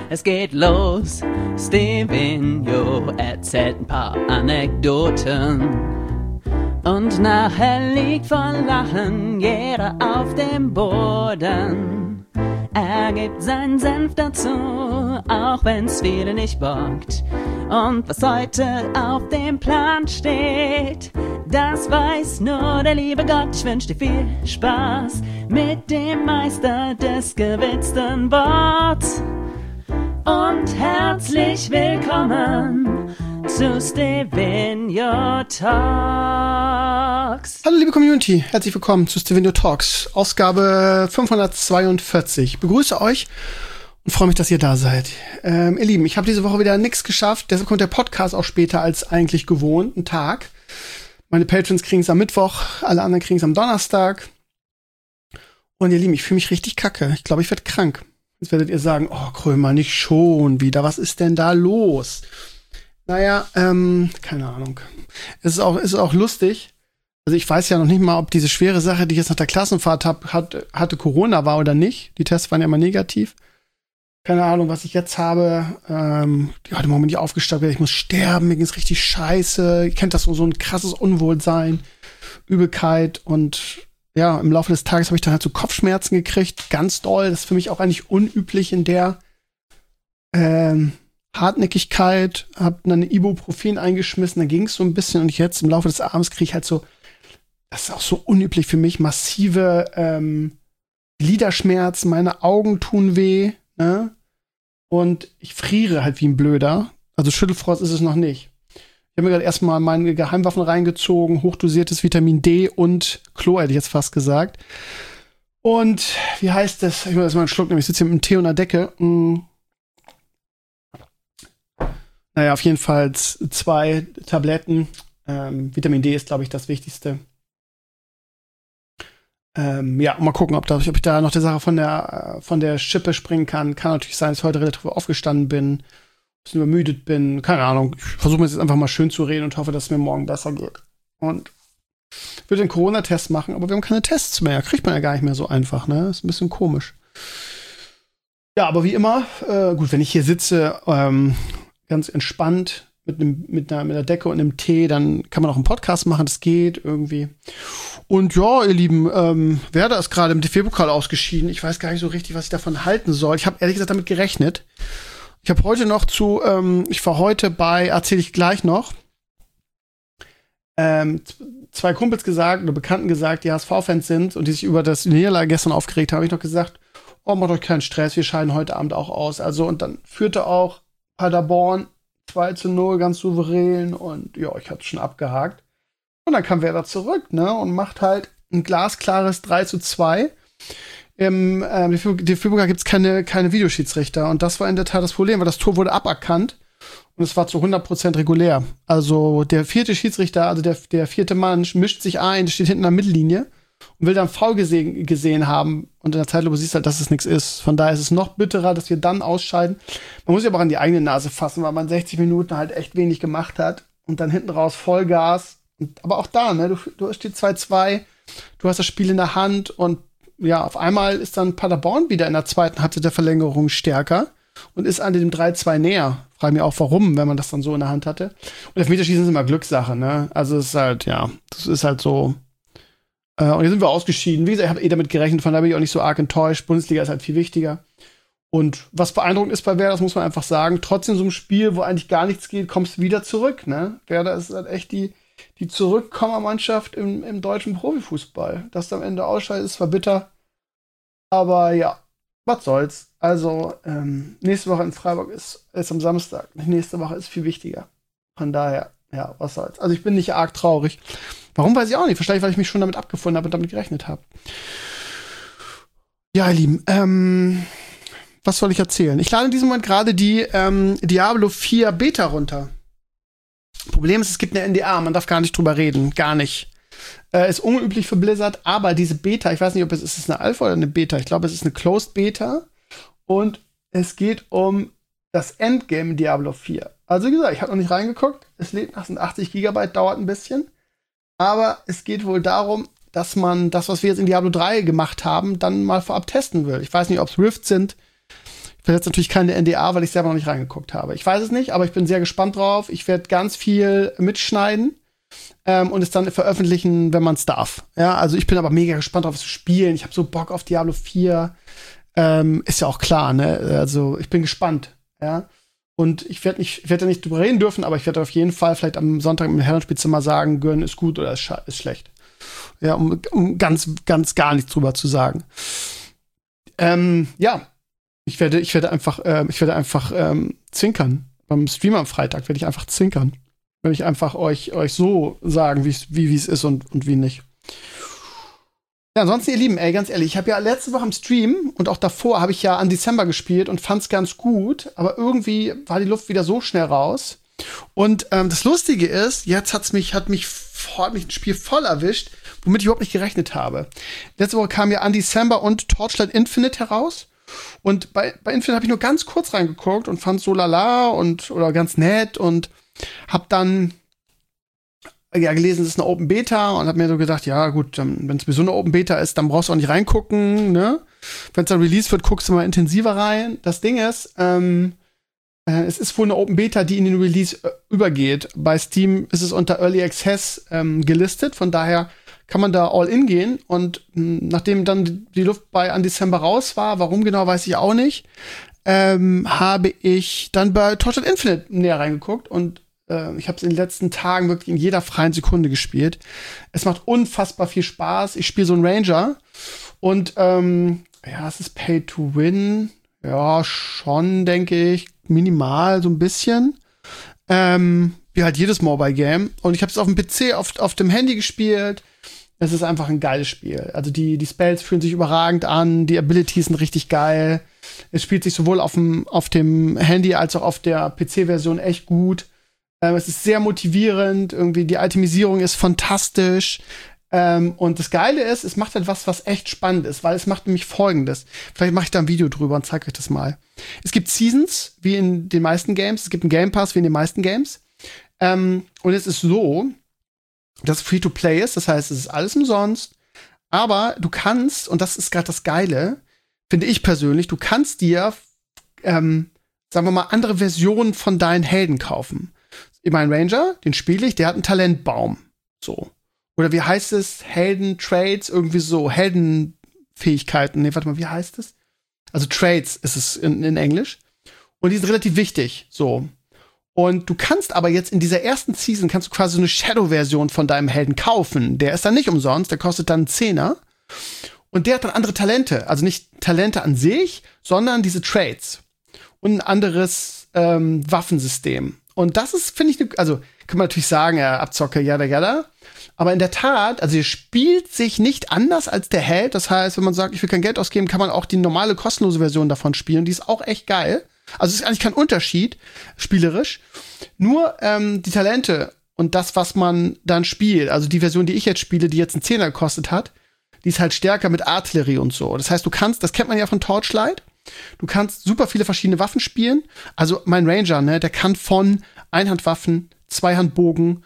Es geht los, Stevenio erzählt ein paar Anekdoten. Und nachher liegt vor Lachen jeder auf dem Boden. Er gibt seinen Senf dazu, auch wenn's viele nicht bockt. Und was heute auf dem Plan steht, das weiß nur der liebe Gott. Ich wünsch dir viel Spaß mit dem Meister des gewitzten Worts. Und herzlich willkommen zu Stevenio Talks. Hallo liebe Community, herzlich willkommen zu Stevenio Talks, Ausgabe 542. Ich begrüße euch und freue mich, dass ihr da seid. Ihr Lieben, ich habe diese Woche wieder nichts geschafft, deshalb kommt der Podcast auch später als eigentlich gewohnt, einen Tag. Meine Patrons kriegen es am Mittwoch, alle anderen kriegen es am Donnerstag. Und ihr Lieben, ich fühle mich richtig kacke. Ich glaube, ich werde krank. Jetzt werdet ihr sagen, oh Krömer, nicht schon wieder, was ist denn da los? Naja, keine Ahnung. Es ist auch lustig. Also ich weiß ja noch nicht mal, ob diese schwere Sache, die ich jetzt nach der Klassenfahrt hatte Corona war oder nicht. Die Tests waren ja immer negativ. Keine Ahnung, was ich jetzt habe. Heute Morgen bin ich aufgestanden, ich muss sterben, mir geht's richtig scheiße. Ihr kennt das so ein krasses Unwohlsein, Übelkeit und ja, im Laufe des Tages habe ich dann halt so Kopfschmerzen gekriegt, ganz doll. Das ist für mich auch eigentlich unüblich in der Hartnäckigkeit. Hab dann eine Ibuprofen eingeschmissen, dann ging es so ein bisschen und jetzt im Laufe des Abends kriege ich halt so, das ist auch so unüblich für mich, massive Gliederschmerzen, meine Augen tun weh, ne? Und ich friere halt wie ein Blöder. Also Schüttelfrost ist es noch nicht. Ich habe mir gerade erstmal meine Geheimwaffen reingezogen, hochdosiertes Vitamin D und Chlor, hätte ich jetzt fast gesagt. Und wie heißt das? Ich muss erstmal einen Schluck nehmen. Ich sitze hier mit einem Tee unter der Decke. Naja, auf jeden Fall 2 Tabletten. Vitamin D ist, glaube ich, das Wichtigste. Ja, mal gucken, ob ich da noch der Sache von der Schippe springen kann. Kann natürlich sein, dass ich heute relativ aufgestanden bin. Bisschen übermüdet bin, keine Ahnung. Ich versuche mir jetzt einfach mal schön zu reden und hoffe, dass es mir morgen besser geht. Und ich würde den Corona-Test machen, aber wir haben keine Tests mehr. Kriegt man ja gar nicht mehr so einfach, ne? Ist ein bisschen komisch. Ja, aber wie immer, gut, wenn ich hier sitze, ganz entspannt mit einer Decke und einem Tee, dann kann man auch einen Podcast machen, das geht irgendwie. Und ja, ihr Lieben, Werder ist gerade im DFB-Pokal ausgeschieden. Ich weiß gar nicht so richtig, was ich davon halten soll. Ich habe ehrlich gesagt damit gerechnet. Ich habe heute noch ich war heute bei, erzähle ich gleich noch, 2 Kumpels gesagt oder Bekannten gesagt, die HSV-Fans sind und die sich über das Niederlage gestern aufgeregt haben, habe ich noch gesagt, oh, macht euch keinen Stress, wir scheiden heute Abend auch aus. Also und dann führte auch Paderborn 2-0 ganz souverän und ja, ich hatte schon abgehakt. Und dann kam Werder zurück, ne, und macht halt ein glasklares 3-2. Im DFB-Pokal gibt es keine Videoschiedsrichter. Und das war in der Tat das Problem, weil das Tor wurde aberkannt. Und es war zu 100% regulär. Also der 4. Schiedsrichter, also der 4. Mann, mischt sich ein, steht hinten an der Mittellinie und will dann Foul gesehen haben. Und in der Zeitlupe siehst du halt, dass es nichts ist. Von daher ist es noch bitterer, dass wir dann ausscheiden. Man muss sich aber auch an die eigene Nase fassen, weil man 60 Minuten halt echt wenig gemacht hat. Und dann hinten raus Vollgas. Aber auch da, ne, du stehst 2-2, du hast das Spiel in der Hand und ja, auf einmal ist dann Paderborn wieder in der zweiten Halbzeit der Verlängerung stärker und ist an dem 3-2 näher. Frage mich auch, warum, wenn man das dann so in der Hand hatte. Und Elfmeterschießen ist immer Glückssache, ne? Also es ist halt, ja, das ist halt so. Und jetzt sind wir ausgeschieden. Wie gesagt, ich habe damit gerechnet, von daher bin ich auch nicht so arg enttäuscht. Bundesliga ist halt viel wichtiger. Und was beeindruckend ist bei Werder, das muss man einfach sagen, trotzdem so einem Spiel, wo eigentlich gar nichts geht, kommst du wieder zurück, ne? Werder ist halt echt die Zurückkommermannschaft im deutschen Profifußball. Dass du am Ende ausscheidet, ist zwar bitter, aber ja, was soll's. Also, nächste Woche in Freiburg ist am Samstag. Nächste Woche ist viel wichtiger. Von daher, ja, was soll's. Also ich bin nicht arg traurig. Warum, weiß ich auch nicht. Wahrscheinlich, weil ich mich schon damit abgefunden habe und damit gerechnet habe. Ja, ihr Lieben, was soll ich erzählen? Ich lade in diesem Moment gerade die Diablo 4 Beta runter. Problem ist, es gibt eine NDA, man darf gar nicht drüber reden, gar nicht. Ist unüblich für Blizzard, aber diese Beta, ich weiß nicht, ob ist es eine Alpha oder eine Beta, ich glaube, es ist eine Closed Beta und es geht um das Endgame in Diablo 4. Also wie gesagt, ich habe noch nicht reingeguckt, es lädt nach 80 GB, dauert ein bisschen, aber es geht wohl darum, dass man das, was wir jetzt in Diablo 3 gemacht haben, dann mal vorab testen will. Ich weiß nicht, ob es Rifts sind, jetzt natürlich keine NDA, weil ich selber noch nicht reingeguckt habe. Ich weiß es nicht, aber ich bin sehr gespannt drauf. Ich werde ganz viel mitschneiden und es dann veröffentlichen, wenn man es darf. Ja, also ich bin aber mega gespannt drauf, es zu spielen. Ich habe so Bock auf Diablo 4. Ist ja auch klar, ne? Also ich bin gespannt, ja. Und ich werde da nicht drüber reden dürfen, aber ich werde auf jeden Fall vielleicht am Sonntag im Herrenspielzimmer sagen, Gönn ist gut oder ist schlecht. Ja, um ganz gar nichts drüber zu sagen. Ja, ich werde einfach zwinkern. Beim Stream am Freitag werde ich einfach zwinkern. Werde ich einfach euch so sagen, wie es ist und wie nicht. Ja, ansonsten, ihr Lieben, ganz ehrlich, ich habe ja letzte Woche im Stream und auch davor habe ich ja an Dezember gespielt und fand's ganz gut, aber irgendwie war die Luft wieder so schnell raus. Und das Lustige ist, jetzt hat mich ein Spiel voll erwischt, womit ich überhaupt nicht gerechnet habe. Letzte Woche kam ja an Dezember und Torchlight Infinite heraus. Und bei Infinite habe ich nur ganz kurz reingeguckt und fand so lala oder ganz nett und hab dann ja gelesen, es ist eine Open Beta und hab mir so gedacht, ja gut, wenn es sowieso eine Open Beta ist, dann brauchst du auch nicht reingucken, ne? Wenn es dann Release wird, guckst du mal intensiver rein. Das Ding ist, es ist wohl eine Open Beta, die in den Release übergeht. Bei Steam ist es unter Early Access gelistet, von daher kann man da all in gehen. Und nachdem dann die Luft an Dezember raus war, warum genau, weiß ich auch nicht, habe ich dann bei Torchlight Infinite näher reingeguckt und ich habe es in den letzten Tagen wirklich in jeder freien Sekunde gespielt. Es macht unfassbar viel Spaß. Ich spiele so einen Ranger und ja, es ist Pay to Win. Ja, schon, denke ich, minimal so ein bisschen. Wie halt jedes Mobile Game. Und ich habe es auf dem PC, auf dem Handy gespielt. Es ist einfach ein geiles Spiel. Also die Spells fühlen sich überragend an, die Abilities sind richtig geil. Es spielt sich sowohl auf dem Handy als auch auf der PC-Version echt gut. Es ist sehr motivierend, irgendwie die Itemisierung ist fantastisch. Und das Geile ist, es macht halt was echt spannend ist, weil es macht nämlich Folgendes. Vielleicht mache ich da ein Video drüber und zeige euch das mal. Es gibt Seasons, wie in den meisten Games. Es gibt einen Game Pass, wie in den meisten Games. Und es ist so, dass es Free-to-Play ist. Das heißt, es ist alles umsonst. Aber du kannst, und das ist gerade das Geile, finde ich persönlich, du kannst dir, sagen wir mal, andere Versionen von deinen Helden kaufen. Mein Ranger, den spiele ich, der hat einen Talentbaum. So. Oder wie heißt es? Helden-Traits, irgendwie so. Heldenfähigkeiten. Nee, warte mal, wie heißt es? Also Traits ist es in Englisch. Und die sind relativ wichtig. So. Und du kannst aber jetzt in dieser ersten Season kannst du quasi so eine Shadow-Version von deinem Helden kaufen. Der ist dann nicht umsonst, der kostet dann einen Zehner. Und der hat dann andere Talente. Also nicht Talente an sich, sondern diese Traits. Und ein anderes Waffensystem. Und das ist, finde ich, also kann man natürlich sagen, ja, Abzocke, yada. Aber in der Tat, also ihr spielt sich nicht anders als der Held. Das heißt, wenn man sagt, ich will kein Geld ausgeben, kann man auch die normale kostenlose Version davon spielen. Die ist auch echt geil. Also es ist eigentlich kein Unterschied, spielerisch. Nur die Talente und das, was man dann spielt, also die Version, die ich jetzt spiele, die jetzt einen Zehner gekostet hat, die ist halt stärker mit Artillerie und so. Das heißt, du kannst, das kennt man ja von Torchlight, du kannst super viele verschiedene Waffen spielen. Also mein Ranger, ne, der kann von Einhandwaffen, Zweihandbogen,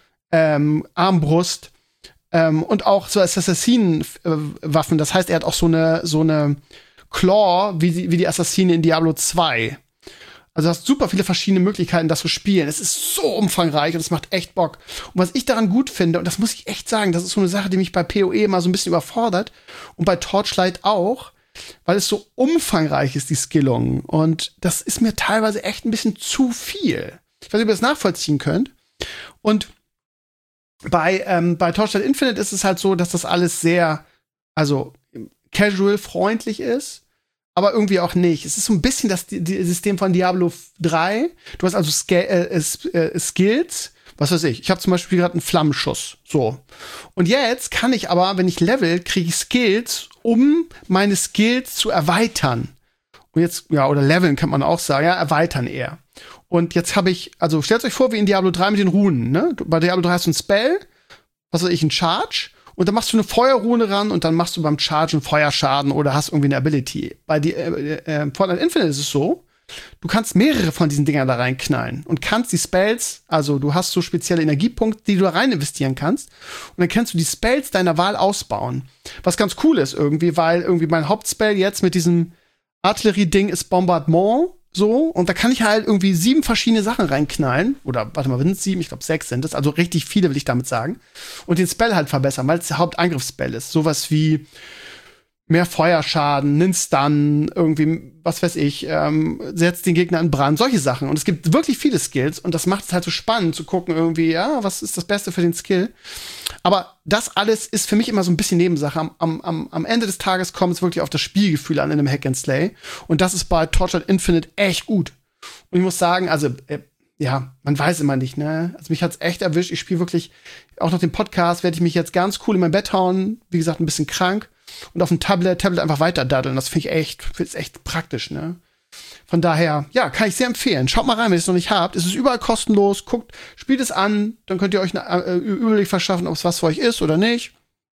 Armbrust und auch so Assassinenwaffen. Das heißt, er hat auch so eine Claw wie die Assassine in Diablo 2. Also du hast super viele verschiedene Möglichkeiten, das zu spielen. Es ist so umfangreich und es macht echt Bock. Und was ich daran gut finde, und das muss ich echt sagen, das ist so eine Sache, die mich bei PoE immer so ein bisschen überfordert und bei Torchlight auch, weil es so umfangreich ist, die Skillung. Und das ist mir teilweise echt ein bisschen zu viel. Ich weiß nicht, ob ihr das nachvollziehen könnt. Und bei Torchlight Infinite ist es halt so, dass das alles sehr, also casual freundlich ist, aber irgendwie auch nicht. Es ist so ein bisschen das System von Diablo 3. Du hast also Skills, was weiß ich. Ich habe zum Beispiel gerade einen Flammenschuss. So. Und jetzt kann ich aber, wenn ich level, kriege ich Skills, um meine Skills zu erweitern. Und jetzt, ja, oder leveln kann man auch sagen, ja, erweitern eher. Und jetzt habe ich, also stellt euch vor, wie in Diablo 3 mit den Runen, ne? Bei Diablo 3 hast du ein Spell, was weiß ich, ein Charge, und dann machst du eine Feuerrune ran und dann machst du beim Charge einen Feuerschaden oder hast irgendwie eine Ability. Bei Fortnite Infinite ist es so, du kannst mehrere von diesen Dingern da reinknallen und kannst die Spells, also du hast so spezielle Energiepunkte, die du da rein investieren kannst, und dann kannst du die Spells deiner Wahl ausbauen. Was ganz cool ist irgendwie, weil irgendwie mein Hauptspell jetzt mit diesem Artillerie-Ding ist Bombardement, so. Und da kann ich halt irgendwie 7 verschiedene Sachen reinknallen. Oder, warte mal, sind es 7? Ich glaube, 6 sind es. Also richtig viele, will ich damit sagen. Und den Spell halt verbessern, weil es der Haupteingriffsspell ist. Sowas wie mehr Feuerschaden, einen Stun, irgendwie, was weiß ich, setzt den Gegner in Brand, solche Sachen. Und es gibt wirklich viele Skills und das macht es halt so spannend zu gucken, irgendwie, ja, was ist das Beste für den Skill. Aber das alles ist für mich immer so ein bisschen Nebensache. Am Ende des Tages kommt es wirklich auf das Spielgefühl an in einem Hack and Slay. Und das ist bei Torchlight Infinite echt gut. Und ich muss sagen, also, ja, man weiß immer nicht, ne? Also mich hat's echt erwischt. Ich spiele wirklich, auch nach dem Podcast werde ich mich jetzt ganz cool in mein Bett hauen. Wie gesagt, ein bisschen krank. Und auf dem Tablet einfach weiter daddeln. Das finde ich echt praktisch, ne? Von daher, ja, kann ich sehr empfehlen. Schaut mal rein, wenn ihr es noch nicht habt. Es ist überall kostenlos. Guckt, spielt es an. Dann könnt ihr euch einen Überblick verschaffen, ob es was für euch ist oder nicht.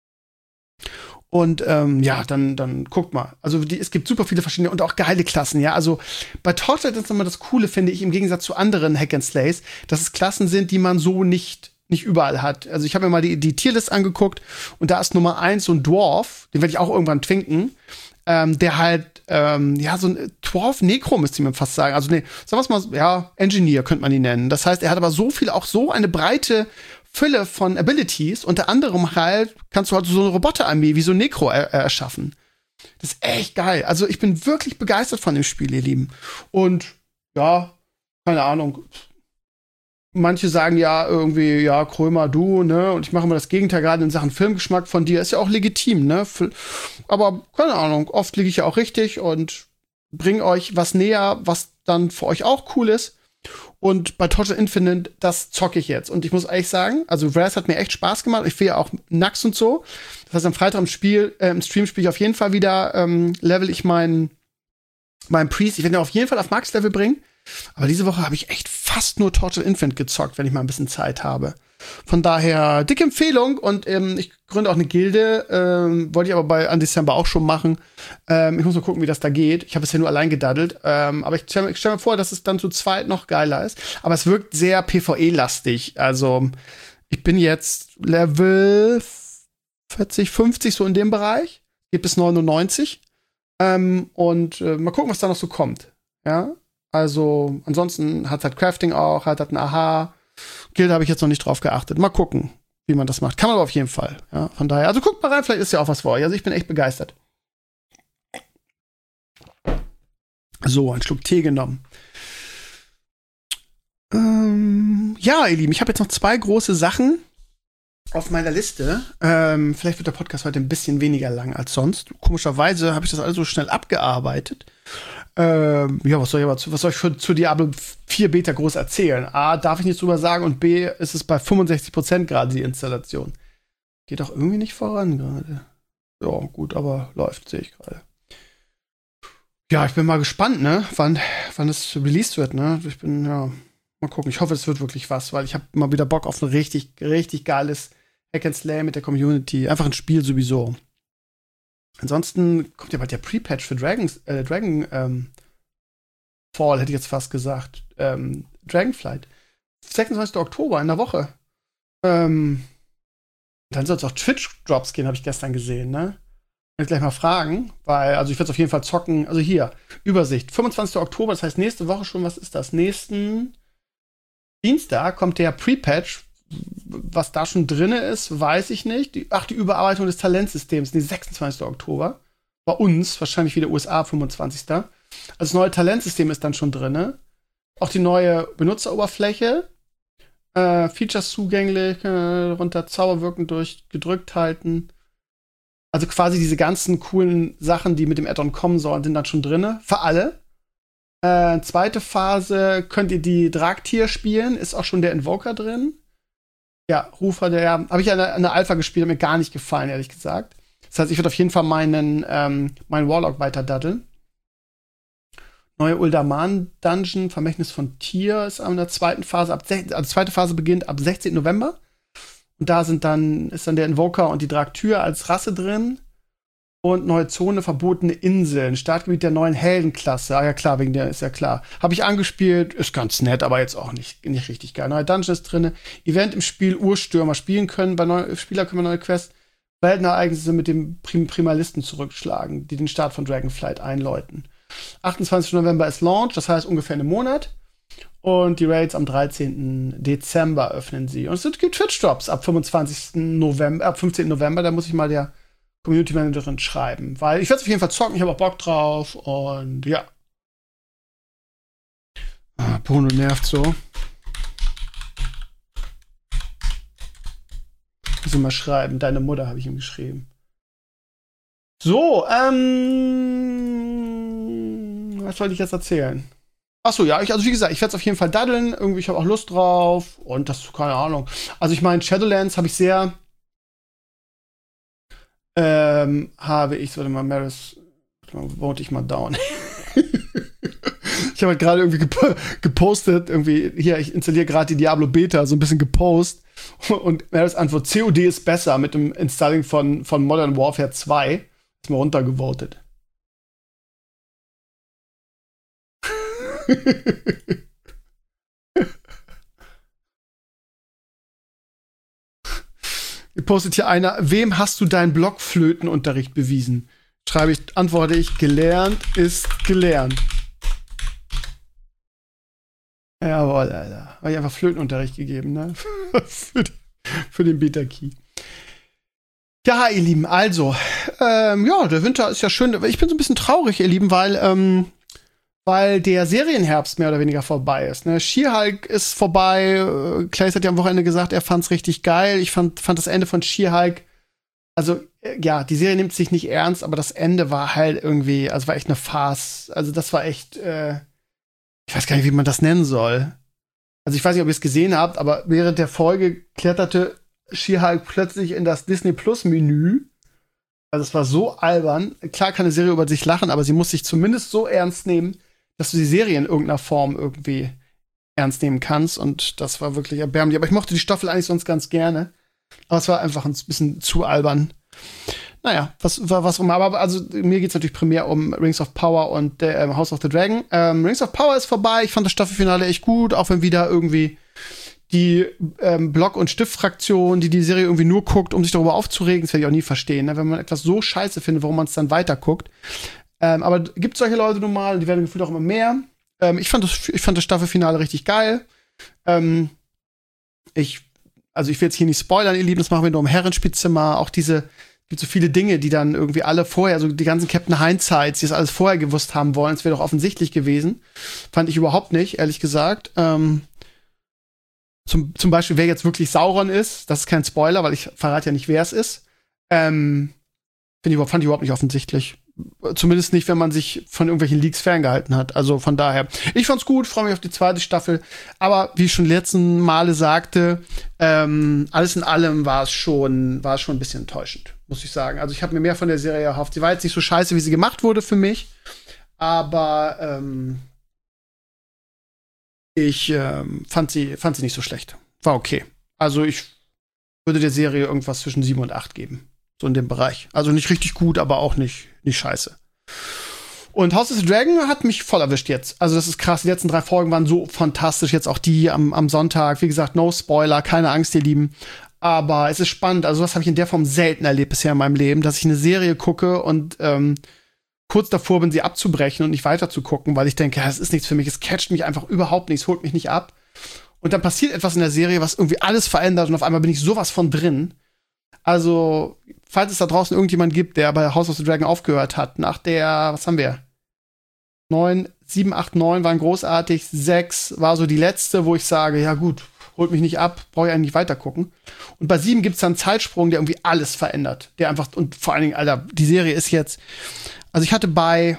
Und ja, dann guckt mal. Also es gibt super viele verschiedene und auch geile Klassen, ja. Also bei Torchlight ist nochmal das Coole, finde ich, im Gegensatz zu anderen Hack and Slays, dass es Klassen sind, die man so nicht überall hat. Also ich habe mir mal die Tierlist angeguckt und da ist Nummer 1 so ein Dwarf, den werde ich auch irgendwann twinken, der halt, ja, so ein Dwarf-Necro müsste ich mir fast sagen. Also nee, sagen wir mal, ja, Engineer könnte man ihn nennen. Das heißt, er hat aber auch so eine breite Fülle von Abilities. Unter anderem halt kannst du halt so eine Roboterarmee wie so ein Necro erschaffen. Das ist echt geil. Also ich bin wirklich begeistert von dem Spiel, ihr Lieben. Und ja, keine Ahnung. Manche sagen ja irgendwie, ja, Krömer, du, ne? Und ich mache immer das Gegenteil, gerade in Sachen Filmgeschmack von dir. Ist ja auch legitim, ne? Aber, keine Ahnung, oft liege ich ja auch richtig und bringe euch was näher, was dann für euch auch cool ist. Und bei Torchlight Infinite, das zocke ich jetzt. Und ich muss ehrlich sagen, also Raz hat mir echt Spaß gemacht. Ich will ja auch Nax und so. Das heißt, am Freitag im Stream spiele ich auf jeden Fall wieder, level ich meinen Priest. Ich werde ihn auf jeden Fall auf Max-Level bringen. Aber diese Woche habe ich echt fast nur Torchlight Infinite gezockt, wenn ich mal ein bisschen Zeit habe. Von daher, dicke Empfehlung. Und ich gründe auch eine Gilde. Wollte ich aber an Dezember auch schon machen. Ich muss mal gucken, wie das da geht. Ich habe bisher nur allein gedaddelt. Aber ich stell mir vor, dass es dann zu zweit noch geiler ist. Aber es wirkt sehr PvE-lastig. Also, ich bin jetzt Level 40, 50, so in dem Bereich. Geht bis 99. Und mal gucken, was da noch so kommt. Ja. Also, ansonsten hat halt Crafting auch, hat ein Aha. Gilde habe ich jetzt noch nicht drauf geachtet. Mal gucken, wie man das macht. Kann man aber auf jeden Fall. Ja, von daher, also guckt mal rein, vielleicht ist ja auch was für euch. Also, ich bin echt begeistert. So, einen Schluck Tee genommen. Ja, ihr Lieben, ich habe jetzt noch 2 große Sachen auf meiner Liste. Vielleicht wird der Podcast heute ein bisschen weniger lang als sonst. Komischerweise habe ich das alles so schnell abgearbeitet. Ja, was soll ich zu Diablo 4 Beta groß erzählen? A, darf ich nichts drüber sagen und B, ist es bei 65% gerade die Installation. Geht doch irgendwie nicht voran gerade. Ja, gut, aber läuft, sehe ich gerade. Ja, ich bin mal gespannt, ne, wann es released wird, ne? Ich bin, ja, mal gucken. Ich hoffe, es wird wirklich was, weil ich habe mal wieder Bock auf ein richtig, richtig geiles Hack and Slay mit der Community. Einfach ein Spiel sowieso. Ansonsten kommt ja bald der Pre-Patch für Dragon Fall, hätte ich jetzt fast gesagt. Dragonflight. 26. Oktober, in der Woche. Dann soll es auch Twitch-Drops gehen, habe ich gestern gesehen, ne? Ich gleich mal fragen, weil, also ich werde es auf jeden Fall zocken. Also hier, Übersicht. 25. Oktober, das heißt nächste Woche schon, was ist das? Nächsten Dienstag kommt der Pre-Patch. Was da schon drin ist, weiß ich nicht. Die Überarbeitung des Talentsystems, die 26. Oktober. Bei uns, wahrscheinlich wieder USA, 25. Also das neue Talentsystem ist dann schon drin. Auch die neue Benutzeroberfläche. Features zugänglich, runter Zauber wirken durch gedrückt halten. Also quasi diese ganzen coolen Sachen, die mit dem Add-on kommen sollen, sind dann schon drin. Für alle. Zweite Phase könnt ihr die Dragtier spielen. Ist auch schon der Invoker drin. Ja, Rufer, habe ich eine Alpha gespielt, hat mir gar nicht gefallen, ehrlich gesagt. Das heißt, ich würde auf jeden Fall meinen Warlock weiter daddeln. Neue Uldaman-Dungeon, Vermächtnis von Tier ist an der zweiten Phase, zweite Phase beginnt ab 16. November. Und da ist dann der Invoker und die Dragtür als Rasse drin. Und neue Zone, verbotene Inseln. Startgebiet der neuen Heldenklasse. Ah ja, klar, wegen der ist ja klar. Habe ich angespielt, ist ganz nett, aber jetzt auch nicht richtig geil. Neue Dungeon ist drin. Event im Spiel, Urstürmer spielen können. Bei Spieler können wir neue Quests, Weltenereignisse mit dem Primalisten zurückschlagen, die den Start von Dragonflight einläuten. 28. November ist Launch, das heißt ungefähr einen Monat. Und die Raids am 13. Dezember öffnen sie. Und es gibt Twitch-Drops ab 15. November. Da muss ich mal der Community Managerin schreiben. Weil ich werde es auf jeden Fall zocken, ich habe auch Bock drauf. Und ja. Bruno nervt so. Muss ich mal schreiben. Deine Mutter habe ich ihm geschrieben. So, was wollte ich jetzt erzählen? Achso, ja, also wie gesagt, ich werde es auf jeden Fall daddeln. Irgendwie, ich habe auch Lust drauf. Und das, keine Ahnung. Also ich meine, Shadowlands habe ich sehr warte mal, Maris, vote ich mal down. Ich habe halt gerade irgendwie gepostet, irgendwie, hier, ich installiere gerade die Diablo Beta, so ein bisschen gepostet. Und Maris Antwort, COD ist besser mit dem Installing von Modern Warfare 2. Ist mal runtergevotet. Postet hier einer, wem hast du deinen Blockflötenunterricht bewiesen? Antworte ich, gelernt ist gelernt. Jawohl, Alter. Habe ich einfach Flötenunterricht gegeben, ne? für den Beta-Key. Ja, ihr Lieben, also, ja, der Winter ist ja schön. Ich bin so ein bisschen traurig, ihr Lieben, weil der Serienherbst mehr oder weniger vorbei ist. Ne? She-Hulk ist vorbei. Claes hat ja am Wochenende gesagt, er fand's richtig geil. Ich fand das Ende von She-Hulk, also ja, die Serie nimmt sich nicht ernst, aber das Ende war halt irgendwie, also war echt eine Farce. Also das war echt, ich weiß gar nicht, wie man das nennen soll. Also ich weiß nicht, ob ihr es gesehen habt, aber während der Folge kletterte She-Hulk plötzlich in das Disney Plus Menü. Also es war so albern. Klar kann eine Serie über sich lachen, aber sie muss sich zumindest so ernst nehmen, dass du die Serie in irgendeiner Form irgendwie ernst nehmen kannst. Und das war wirklich erbärmlich. Aber ich mochte die Staffel eigentlich sonst ganz gerne. Aber es war einfach ein bisschen zu albern. Naja, was auch immer. Aber also mir geht es natürlich primär um Rings of Power und House of the Dragon. Rings of Power ist vorbei. Ich fand das Staffelfinale echt gut, auch wenn wieder irgendwie die Block- und Stift-Fraktion, die Serie irgendwie nur guckt, um sich darüber aufzuregen, das werde ich auch nie verstehen. Ne? Wenn man etwas so scheiße findet, warum man es dann weiter guckt. Aber gibt solche Leute nun mal, die werden gefühlt auch immer mehr. Ich fand das Staffelfinale richtig geil. Ich will jetzt hier nicht spoilern, ihr Lieben, das machen wir nur im Herrenspielzimmer. Auch gibt so viele Dinge, die dann irgendwie alle vorher, so die ganzen Captain Hindsights, die das alles vorher gewusst haben wollen, es wäre doch offensichtlich gewesen. Fand ich überhaupt nicht, ehrlich gesagt. Zum Beispiel, wer jetzt wirklich Sauron ist, das ist kein Spoiler, weil ich verrate ja nicht, wer es ist. Fand ich überhaupt nicht offensichtlich. Zumindest nicht, wenn man sich von irgendwelchen Leaks ferngehalten hat. Also von daher, ich fand's gut, freue mich auf die zweite Staffel. Aber wie ich schon letzten Male sagte, alles in allem war es schon ein bisschen enttäuschend, muss ich sagen. Also ich habe mir mehr von der Serie erhofft. Sie war jetzt nicht so scheiße, wie sie gemacht wurde für mich. Aber ich fand sie nicht so schlecht. War okay. Also ich würde der Serie irgendwas zwischen 7 und 8 geben. So in dem Bereich. Also nicht richtig gut, aber auch nicht scheiße. Und House of the Dragon hat mich voll erwischt jetzt. Also das ist krass. Die letzten 3 Folgen waren so fantastisch. Jetzt auch die am Sonntag. Wie gesagt, no Spoiler. Keine Angst, ihr Lieben. Aber es ist spannend. Also das habe ich in der Form selten erlebt bisher in meinem Leben, dass ich eine Serie gucke und kurz davor bin, sie abzubrechen und nicht weiter zu gucken, weil ich denke, ja, das ist nichts für mich. Es catcht mich einfach überhaupt nicht. Es holt mich nicht ab. Und dann passiert etwas in der Serie, was irgendwie alles verändert und auf einmal bin ich sowas von drin. Also, falls es da draußen irgendjemand gibt, der bei House of the Dragon aufgehört hat, nach der, was haben wir? 7, 8, 9 waren großartig, 6 war so die letzte, wo ich sage, ja gut, holt mich nicht ab, brauche ich eigentlich nicht weiter gucken. Und bei 7 gibt's dann einen Zeitsprung, der irgendwie alles verändert. Der einfach, und vor allen Dingen, Alter, die Serie ist jetzt, also ich hatte bei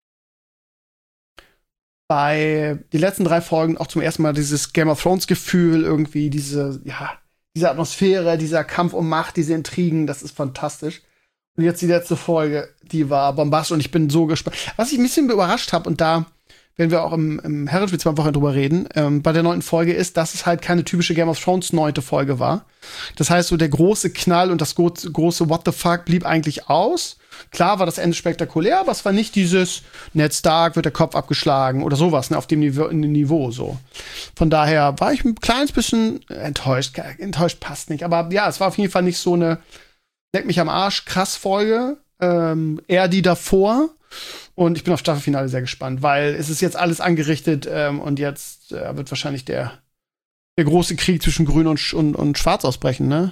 den letzten 3 Folgen auch zum ersten Mal dieses Game of Thrones Gefühl, irgendwie diese Atmosphäre, dieser Kampf um Macht, diese Intrigen, das ist fantastisch. Und jetzt die letzte Folge, die war bombastisch und ich bin so gespannt. Was ich ein bisschen überrascht habe, und da werden wir auch im Herrenspiel 2 Wochen drüber reden, bei der 9. Folge ist, dass es halt keine typische Game of Thrones 9. Folge war. Das heißt, so der große Knall und das große What the fuck blieb eigentlich aus. Klar war das Ende spektakulär, aber es war nicht dieses Ned Stark wird der Kopf abgeschlagen oder sowas, ne, auf dem Niveau so. Von daher war ich ein kleines bisschen enttäuscht. Enttäuscht passt nicht, aber ja, es war auf jeden Fall nicht so eine Leck mich am Arsch krass Folge. Eher die davor. Und ich bin auf Staffelfinale sehr gespannt, weil es ist jetzt alles angerichtet und jetzt wird wahrscheinlich der große Krieg zwischen Grün und Schwarz ausbrechen, ne?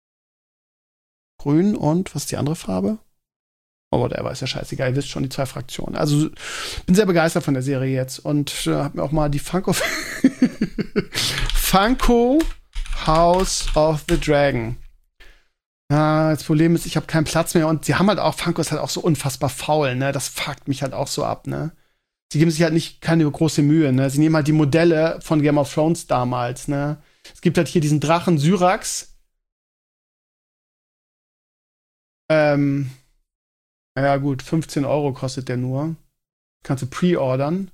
Grün und, was ist die andere Farbe? Oh, whatever, ist ja scheißegal, ihr wisst schon, die 2 Fraktionen. Also, bin sehr begeistert von der Serie jetzt und hab mir auch mal die Funko House of the Dragon. Ja, das Problem ist, ich habe keinen Platz mehr und sie haben halt auch, Funko ist halt auch so unfassbar faul, ne? Das fuckt mich halt auch so ab, ne? Sie geben sich halt keine große Mühe, ne? Sie nehmen halt die Modelle von Game of Thrones damals, ne? Es gibt halt hier diesen Drachen Syrax. Ja gut, 15 € kostet der nur. Kannst du pre-ordern.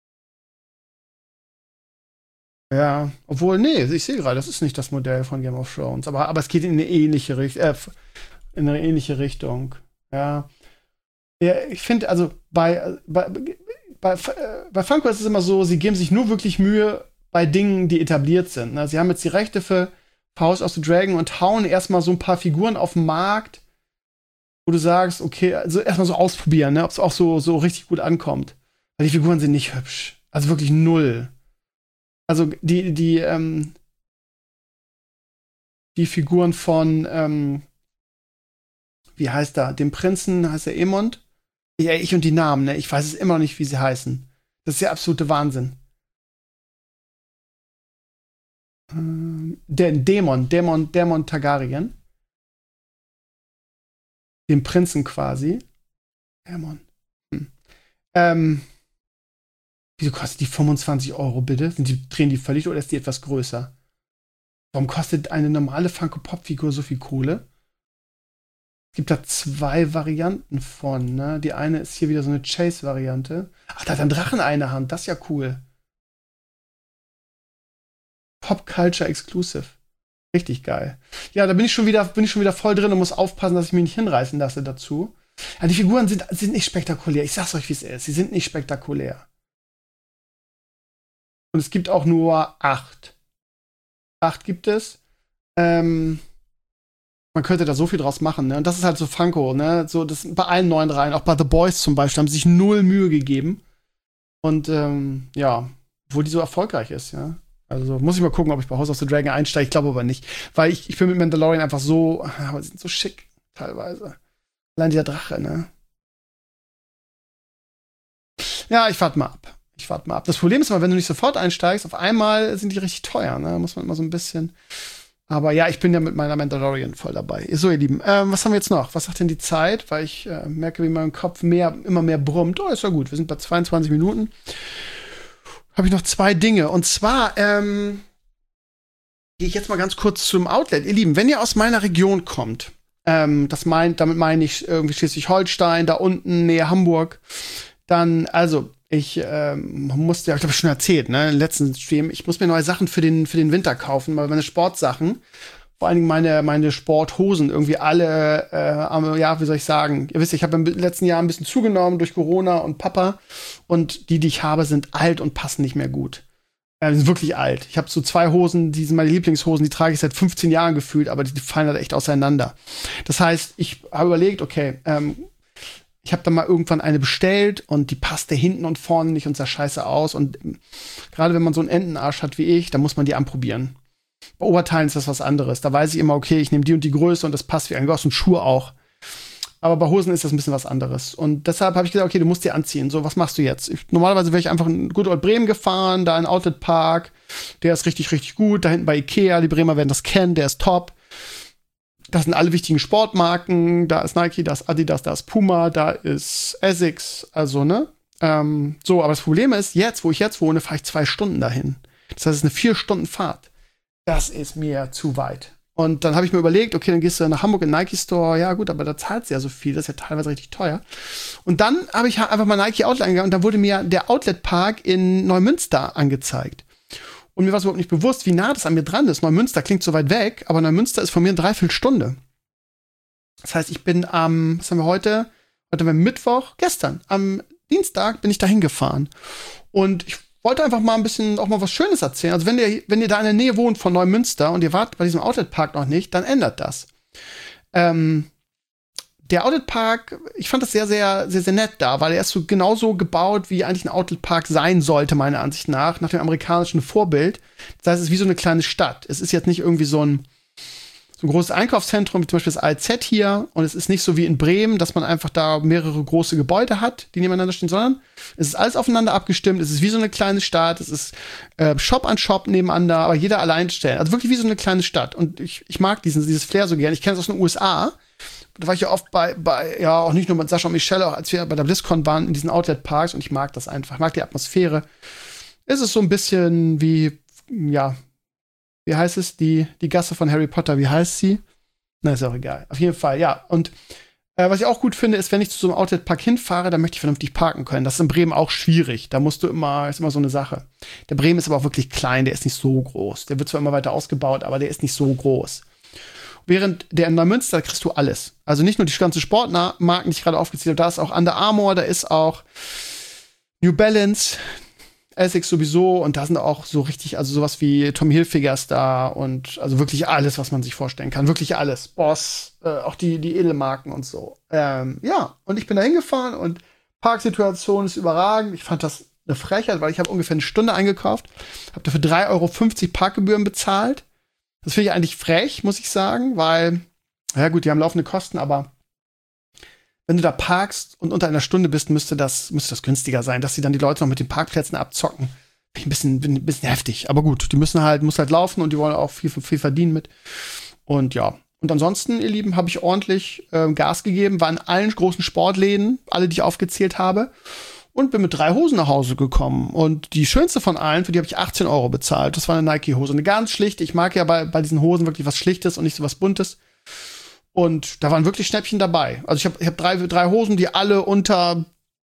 Ja, obwohl, nee, ich sehe gerade, das ist nicht das Modell von Game of Thrones, aber es geht in eine ähnliche Richtung. Ja. Ja, ich finde, also bei Funko ist es immer so, sie geben sich nur wirklich Mühe bei Dingen, die etabliert sind. Ne? Sie haben jetzt die Rechte für House of the Dragon und hauen erstmal so ein paar Figuren auf den Markt, wo du sagst, okay, also erstmal so ausprobieren, ne, ob es auch so richtig gut ankommt. Weil die Figuren sind nicht hübsch. Also wirklich null. Also die Figuren von, wie heißt er? Dem Prinzen heißt er Aemond. Ja, ich und die Namen, ne? Ich weiß es immer noch nicht, wie sie heißen. Das ist der absolute Wahnsinn. Der Dämon Targaryen. Dem Prinzen quasi. Dämon. Wieso kostet die 25 € bitte? Drehen die völlig oder ist die etwas größer? Warum kostet eine normale Funko-Pop-Figur so viel Kohle? Es gibt da 2 Varianten von, ne? Die eine ist hier wieder so eine Chase-Variante. Ach, da hat ein Drachen eine Hand. Das ist ja cool. Pop Culture Exclusive. Richtig geil. Ja, da bin ich schon wieder voll drin und muss aufpassen, dass ich mich nicht hinreißen lasse dazu. Ja, die Figuren sind nicht spektakulär. Ich sag's euch, wie es ist. Sie sind nicht spektakulär. Und es gibt auch nur 8. 8 gibt es. Man könnte da so viel draus machen, ne? Und das ist halt so Funko, ne? So, das bei allen neuen Reihen, auch bei The Boys zum Beispiel, haben sie sich null Mühe gegeben. Und ja, obwohl die so erfolgreich ist, ja. Also muss ich mal gucken, ob ich bei House of the Dragon einsteige. Ich glaube aber nicht. Weil ich bin mit Mandalorian einfach so, aber sie sind so schick teilweise. Allein dieser Drache, ne? Ja, ich warte mal ab. Das Problem ist immer, wenn du nicht sofort einsteigst, auf einmal sind die richtig teuer, ne? Muss man immer so ein bisschen. Aber ja, ich bin ja mit meiner Mandalorian voll dabei. So, ihr Lieben, was haben wir jetzt noch? Was sagt denn die Zeit? Weil ich merke, wie mein Kopf immer mehr brummt. Oh, ist ja gut. Wir sind bei 22 Minuten. Habe ich noch 2 Dinge. Und zwar gehe ich jetzt mal ganz kurz zum Outlet. Ihr Lieben, wenn ihr aus meiner Region kommt, damit meine ich irgendwie Schleswig-Holstein, da unten, Nähe Hamburg, dann, also, ich musste, ja, ich glaube, schon erzählt, ne, im letzten Stream, ich muss mir neue Sachen für den Winter kaufen, weil meine Sportsachen, vor allen Dingen meine Sporthosen, irgendwie alle, ja, wie soll ich sagen, ihr wisst, ich habe im letzten Jahr ein bisschen zugenommen durch Corona und Papa und die ich habe, sind alt und passen nicht mehr gut. Die sind wirklich alt. Ich habe so 2 Hosen, die sind meine Lieblingshosen, die trage ich seit 15 Jahren gefühlt, aber die fallen halt echt auseinander. Das heißt, ich habe überlegt, okay, ich habe dann mal irgendwann eine bestellt und die passte hinten und vorne nicht und sah scheiße aus. Und gerade wenn man so einen Entenarsch hat wie ich, dann muss man die anprobieren. Bei Oberteilen ist das was anderes. Da weiß ich immer, okay, ich nehme die und die Größe und das passt wie ein Goss und Schuhe auch. Aber bei Hosen ist das ein bisschen was anderes. Und deshalb habe ich gesagt, okay, du musst die anziehen. So, was machst du jetzt? Normalerweise wäre ich einfach in Good Old Bremen gefahren, da in Outlet Park. Der ist richtig, richtig gut. Da hinten bei Ikea, die Bremer werden das kennen, der ist top. Das sind alle wichtigen Sportmarken. Da ist Nike, da ist Adidas, da ist Puma, da ist Essex. Also, ne? So, aber das Problem ist, wo ich jetzt wohne, fahre ich 2 Stunden dahin. Das heißt, es ist eine 4-Stunden-Fahrt. Das ist mir zu weit. Und dann habe ich mir überlegt, okay, dann gehst du nach Hamburg in den Nike-Store. Ja, gut, aber da zahlst du ja so viel. Das ist ja teilweise richtig teuer. Und dann habe ich einfach mal Nike Outlet angegangen und da wurde mir der Outlet-Park in Neumünster angezeigt. Und mir war es überhaupt nicht bewusst, wie nah das an mir dran ist. Neumünster klingt so weit weg, aber Neumünster ist von mir eine Dreiviertelstunde. Das heißt, ich bin was haben wir heute? Heute haben wir Mittwoch, gestern, am Dienstag bin ich da hingefahren. Und ich wollte einfach mal ein bisschen auch mal was Schönes erzählen. Also wenn ihr da in der Nähe wohnt von Neumünster und ihr wart bei diesem Outlet-Park noch nicht, dann ändert das. der Outlet-Park, ich fand das sehr, sehr, sehr, sehr nett da, weil er ist so genauso gebaut, wie eigentlich ein Outlet-Park sein sollte, meiner Ansicht nach dem amerikanischen Vorbild. Das heißt, es ist wie so eine kleine Stadt. Es ist jetzt nicht irgendwie so ein großes Einkaufszentrum, wie zum Beispiel das ALZ hier. Und es ist nicht so wie in Bremen, dass man einfach da mehrere große Gebäude hat, die nebeneinander stehen, sondern es ist alles aufeinander abgestimmt. Es ist wie so eine kleine Stadt. Es ist Shop an Shop nebeneinander, aber jeder allein stellen. Also wirklich wie so eine kleine Stadt. Und ich mag dieses Flair so gern. Ich kenne es aus den USA. Da war ich ja oft bei, ja, auch nicht nur mit Sascha und Michelle, auch als wir bei der BlizzCon waren, in diesen Outlet-Parks. Und ich mag das einfach. Ich mag die Atmosphäre. Es ist so ein bisschen wie, ja, wie heißt es? Die Gasse von Harry Potter, wie heißt sie? Na, ist auch egal. Auf jeden Fall, ja. Und was ich auch gut finde, ist, wenn ich zu so einem Outlet-Park hinfahre, dann möchte ich vernünftig parken können. Das ist in Bremen auch schwierig. Da musst du ist immer so eine Sache. Der Bremen ist aber auch wirklich klein, der ist nicht so groß. Der wird zwar immer weiter ausgebaut, aber der ist nicht so groß. Während der in Neumünster kriegst du alles. Also nicht nur die ganzen Sportmarken, die ich gerade aufgezählt habe, da ist auch Under Armour, da ist auch New Balance, Essex sowieso, und da sind auch so richtig, also sowas wie Tommy Hilfigers da und also wirklich alles, was man sich vorstellen kann. Wirklich alles. Boss, auch die Edelmarken und so. Ja, und ich bin da hingefahren und Parksituation ist überragend. Ich fand das eine Frechheit, weil ich habe ungefähr eine Stunde eingekauft, habe dafür 3,50 € Parkgebühren bezahlt. Das finde ich eigentlich frech, muss ich sagen, weil, ja gut, die haben laufende Kosten, aber wenn du da parkst und unter einer Stunde bist, müsste das günstiger sein, dass sie dann die Leute noch mit den Parkplätzen abzocken. Bin ein bisschen heftig. Aber gut, die muss halt laufen und die wollen auch viel verdienen mit. Und ja. Und ansonsten, ihr Lieben, habe ich ordentlich Gas gegeben, war in allen großen Sportläden, alle, die ich aufgezählt habe. Und bin mit 3 Hosen nach Hause gekommen. Und die schönste von allen, für die habe ich 18 € bezahlt. Das war eine Nike-Hose. Eine ganz schlichte. Ich mag ja bei diesen Hosen wirklich was Schlichtes und nicht so was Buntes. Und da waren wirklich Schnäppchen dabei. Also ich hab drei Hosen, die alle unter,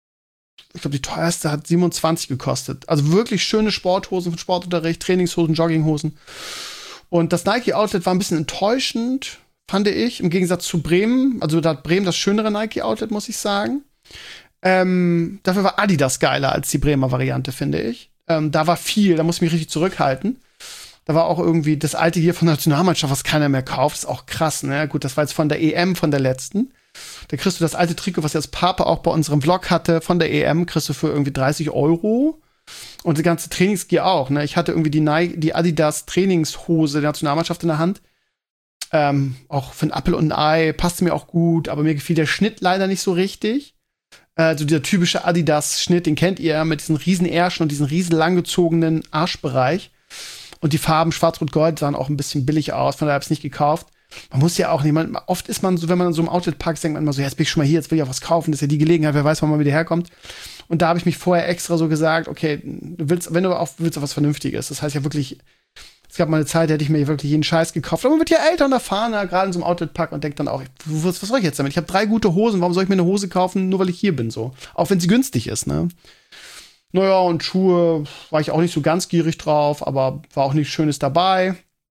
ich glaube, die teuerste hat 27 gekostet. Also wirklich schöne Sporthosen für Sportunterricht, Trainingshosen, Jogginghosen. Und das Nike Outlet war ein bisschen enttäuschend, fand ich, im Gegensatz zu Bremen. Also da hat Bremen das schönere Nike Outlet, muss ich sagen. Dafür war Adidas geiler als die Bremer Variante, finde ich. Da war viel, da muss ich mich richtig zurückhalten. Da war auch irgendwie das alte hier von der Nationalmannschaft, was keiner mehr kauft. Das ist auch krass, ne? Gut, das war jetzt von der EM, von der letzten. Da kriegst du das alte Trikot, was jetzt Papa auch bei unserem Vlog hatte, von der EM, kriegst du für irgendwie 30 €. Und die ganze Trainingsgear auch, ne? Ich hatte irgendwie die Adidas Trainingshose der Nationalmannschaft in der Hand. Auch für ein Apfel und ein Ei, passte mir auch gut, aber mir gefiel der Schnitt leider nicht so richtig. So dieser typische Adidas-Schnitt, den kennt ihr, mit diesen riesen Ärschen und diesen riesen langgezogenen Arschbereich. Und die Farben Schwarz-Rot-Gold sahen auch ein bisschen billig aus, von daher habe ich es nicht gekauft. Man muss ja auch nicht, oft ist man so, wenn man in so einem Outlet-Park ist, denkt man immer so, jetzt bin ich schon mal hier, jetzt will ich auch was kaufen, das ist ja die Gelegenheit, wer weiß, wann man wieder herkommt. Und da habe ich mich vorher extra so gesagt, okay, wenn du auch willst, was Vernünftiges. Das heißt ja wirklich, es gab mal eine Zeit, da hätte ich mir wirklich jeden Scheiß gekauft. Aber man wird ja älter und erfahrener, gerade in so einem Outlet-Park, und denkt dann auch, was soll ich jetzt damit? Ich habe 3 gute Hosen, warum soll ich mir eine Hose kaufen, nur weil ich hier bin, so. Auch wenn sie günstig ist, ne? Naja, und Schuhe war ich auch nicht so ganz gierig drauf, aber war auch nichts Schönes dabei.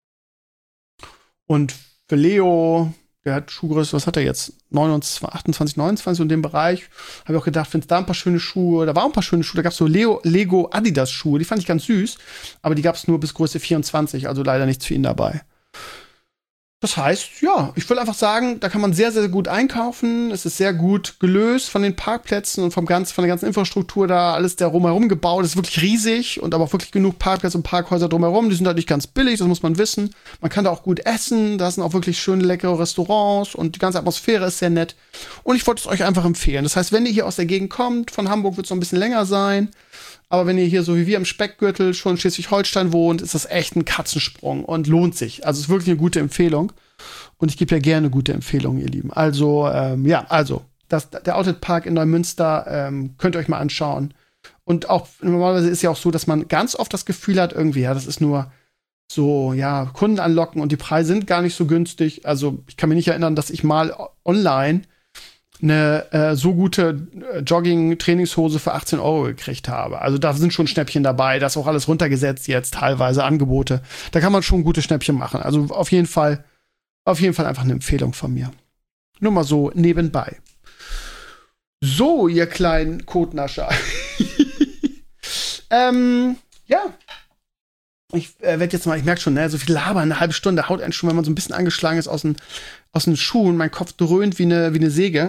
Und für Leo, der hat Schuhgröße, was hat er jetzt? 28, 29, so in dem Bereich. Habe ich auch gedacht, findest da ein paar schöne Schuhe. Da waren ein paar schöne Schuhe. Da gab es so Lego Adidas Schuhe. Die fand ich ganz süß. Aber die gab es nur bis Größe 24, also leider nichts für ihn dabei. Das heißt, ja, ich will einfach sagen, da kann man sehr, sehr gut einkaufen. Es ist sehr gut gelöst von den Parkplätzen und von der ganzen Infrastruktur da. Alles da rumherum gebaut. Es ist wirklich riesig und aber auch wirklich genug Parkplätze und Parkhäuser drumherum. Die sind halt nicht ganz billig, das muss man wissen. Man kann da auch gut essen. Da sind auch wirklich schöne, leckere Restaurants und die ganze Atmosphäre ist sehr nett. Und ich wollte es euch einfach empfehlen. Das heißt, wenn ihr hier aus der Gegend kommt, von Hamburg wird es noch ein bisschen länger sein. Aber wenn ihr hier so wie wir im Speckgürtel schon in Schleswig-Holstein wohnt, ist das echt ein Katzensprung und lohnt sich. Also es ist wirklich eine gute Empfehlung. Und ich gebe ja gerne gute Empfehlungen, ihr Lieben. Also, der Outlet-Park in Neumünster könnt ihr euch mal anschauen. Und auch normalerweise ist ja auch so, dass man ganz oft das Gefühl hat, irgendwie, ja, das ist nur so, ja, Kunden anlocken und die Preise sind gar nicht so günstig. Also ich kann mich nicht erinnern, dass ich mal online eine so gute Jogging-Trainingshose für 18 € gekriegt habe. Also da sind schon Schnäppchen dabei, das ist auch alles runtergesetzt jetzt, teilweise Angebote. Da kann man schon gute Schnäppchen machen. Also auf jeden Fall einfach eine Empfehlung von mir. Nur mal so nebenbei. So, ihr kleinen Kotnascher. Ja. Ich werde jetzt mal, ich merke schon, ne, so viel labern, eine halbe Stunde haut einen schon, wenn man so ein bisschen angeschlagen ist aus den Schuhen. Mein Kopf dröhnt wie eine Säge.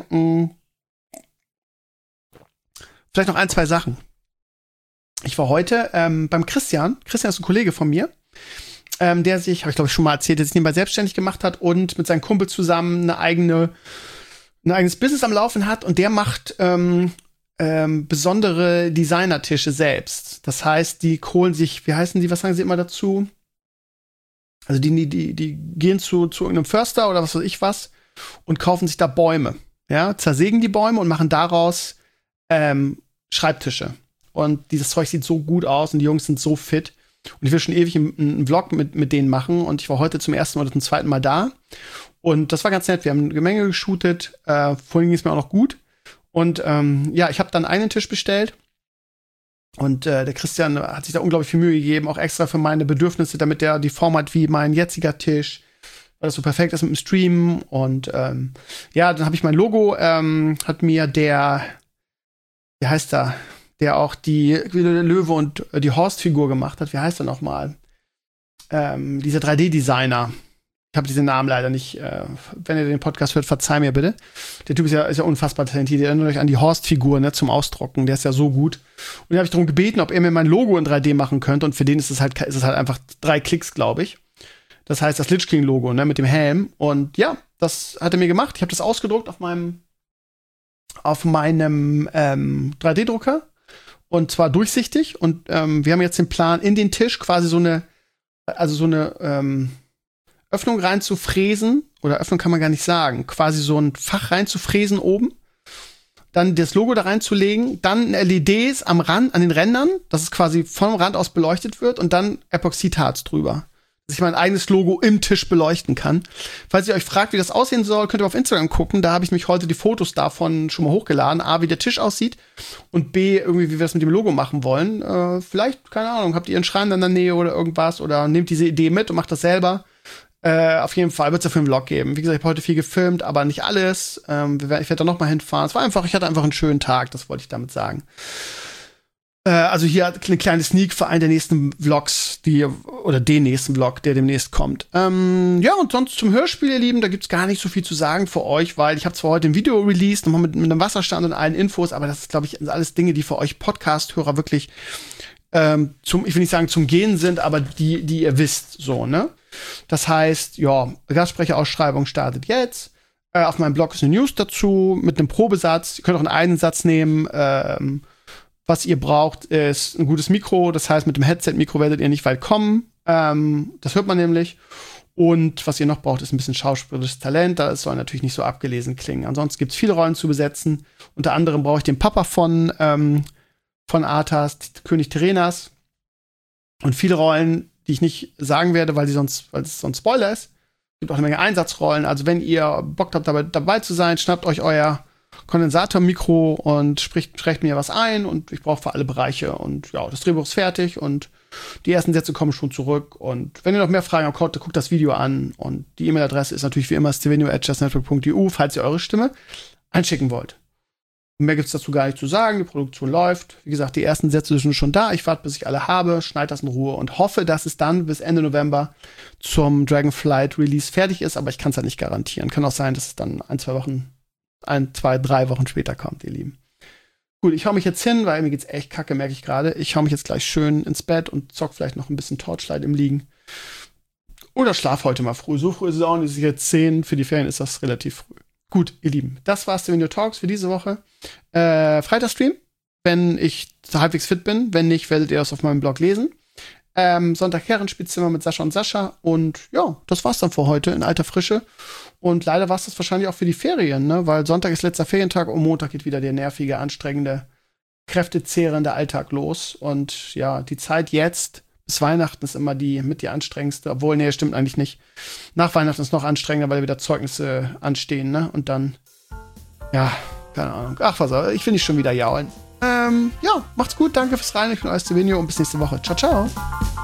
Vielleicht noch 1, 2 Sachen. Ich war heute beim Christian. Christian ist ein Kollege von mir, der sich, habe ich glaube ich schon mal erzählt, der sich nebenbei selbstständig gemacht hat und mit seinem Kumpel zusammen ein eigenes Business am Laufen hat. Und der macht besondere Designertische selbst. Das heißt, die holen sich, wie heißen die, was sagen sie immer dazu? Also die gehen zu irgendeinem Förster oder was weiß ich was und kaufen sich da Bäume. Ja, zersägen die Bäume und machen daraus Schreibtische. Und dieses Zeug sieht so gut aus und die Jungs sind so fit. Und ich will schon ewig einen Vlog mit denen machen. Und ich war heute zum ersten oder zum zweiten Mal da. Und das war ganz nett. Wir haben eine Menge geshootet. Vorhin ging es mir auch noch gut. Und ja, ich habe dann einen Tisch bestellt. Und der Christian hat sich da unglaublich viel Mühe gegeben, auch extra für meine Bedürfnisse, damit der die Form hat wie mein jetziger Tisch, weil das so perfekt ist mit dem Stream. Und ja, dann habe ich mein Logo, hat mir der, wie heißt er, der auch die Löwe und die Horst-Figur gemacht hat. Wie heißt er nochmal? Dieser 3D-Designer. Ich habe diesen Namen leider nicht. Wenn ihr den Podcast hört, verzeih mir bitte. Der Typ ist ja unfassbar talentiert. Ihr erinnert euch an die Horst-Figur, ne, zum Ausdrucken. Der ist ja so gut. Und den habe ich darum gebeten, ob er mir mein Logo in 3D machen könnte. Und für den ist es halt einfach 3 Klicks, glaube ich. Das heißt, das Lich King-Logo, ne, mit dem Helm. Und ja, das hat er mir gemacht. Ich habe das ausgedruckt auf meinem 3D-Drucker. Und zwar durchsichtig. Und wir haben jetzt den Plan, in den Tisch quasi so eine Öffnung reinzufräsen, oder Öffnung kann man gar nicht sagen, quasi so ein Fach reinzufräsen oben, dann das Logo da reinzulegen, dann LEDs am Rand, an den Rändern, dass es quasi vom Rand aus beleuchtet wird und dann Epoxidharz drüber, dass ich mein eigenes Logo im Tisch beleuchten kann. Falls ihr euch fragt, wie das aussehen soll, könnt ihr auf Instagram gucken, da habe ich mich heute die Fotos davon schon mal hochgeladen, A, wie der Tisch aussieht und B, irgendwie, wie wir das mit dem Logo machen wollen. Vielleicht, keine Ahnung, habt ihr einen Schrein in der Nähe oder irgendwas oder nehmt diese Idee mit und macht das selber. Auf jeden Fall wird es dafür einen Vlog geben. Wie gesagt, ich habe heute viel gefilmt, aber nicht alles. Ich werde da noch mal hinfahren. Ich hatte einfach einen schönen Tag, das wollte ich damit sagen. Also hier eine kleine Sneak für einen der nächsten Vlogs, den nächsten Vlog, der demnächst kommt. Ja, und sonst zum Hörspiel, ihr Lieben, da gibt's gar nicht so viel zu sagen für euch, weil ich habe zwar heute ein Video released, nochmal mit einem Wasserstand und allen Infos, aber das ist, glaube ich, alles Dinge, die für euch Podcast-Hörer wirklich ich will nicht sagen zum Gehen sind, aber die ihr wisst, so, ne? Das heißt, ja, Gastsprecherausschreibung startet jetzt. Auf meinem Blog ist eine News dazu mit einem Probesatz. Ihr könnt auch einen Satz nehmen. Was ihr braucht, ist ein gutes Mikro. Das heißt, mit dem Headset-Mikro werdet ihr nicht weit kommen. Das hört man nämlich. Und was ihr noch braucht, ist ein bisschen schauspielerisches Talent. Das soll natürlich nicht so abgelesen klingen. Ansonsten gibt es viele Rollen zu besetzen. Unter anderem brauche ich den Papa von Arthas, König Terenas. Und viele Rollen, die ich nicht sagen werde, weil es sonst Spoiler ist. Es gibt auch eine Menge Einsatzrollen. Also wenn ihr Bock habt, dabei zu sein, schnappt euch euer Kondensatormikro und sprecht mir was ein. Und ich brauche für alle Bereiche. Und ja, das Drehbuch ist fertig und die ersten Sätze kommen schon zurück. Und wenn ihr noch mehr Fragen habt, guckt das Video an. Und die E-Mail-Adresse ist natürlich wie immer stevenio@justnetwork.eu, falls ihr eure Stimme einschicken wollt. Mehr gibt's dazu gar nicht zu sagen. Die Produktion läuft. Wie gesagt, die ersten Sätze sind schon da. Ich warte, bis ich alle habe, schneide das in Ruhe und hoffe, dass es dann bis Ende November zum Dragonflight Release fertig ist. Aber ich kann es halt nicht garantieren. Kann auch sein, dass es dann 3 Wochen später kommt, ihr Lieben. Gut, ich hau mich jetzt hin, weil mir geht's echt kacke, merke ich gerade. Ich hau mich jetzt gleich schön ins Bett und zock vielleicht noch ein bisschen Torchlight im Liegen. Oder schlaf heute mal früh. So früh ist es auch nicht. Es ist jetzt 10. Für die Ferien ist das relativ früh. Gut, ihr Lieben, das war's Stevenio Talks für diese Woche. Freitagsstream, wenn ich halbwegs fit bin. Wenn nicht, werdet ihr das auf meinem Blog lesen. Sonntag Herrenspielzimmer mit Sascha und Sascha. Und ja, das war's dann für heute in alter Frische. Und leider war's das wahrscheinlich auch für die Ferien, ne? Weil Sonntag ist letzter Ferientag und Montag geht wieder der nervige, anstrengende, kräftezehrende Alltag los. Und ja, die Zeit jetzt bis Weihnachten ist immer die anstrengendste. Obwohl, nee, stimmt eigentlich nicht. Nach Weihnachten ist es noch anstrengender, weil wieder Zeugnisse anstehen, ne? Und dann, ja, keine Ahnung. Ach, was, ich will nicht schon wieder jaulen. Ja, macht's gut, danke fürs Rein. Ich bin euer Stevenio und bis nächste Woche. Ciao, ciao.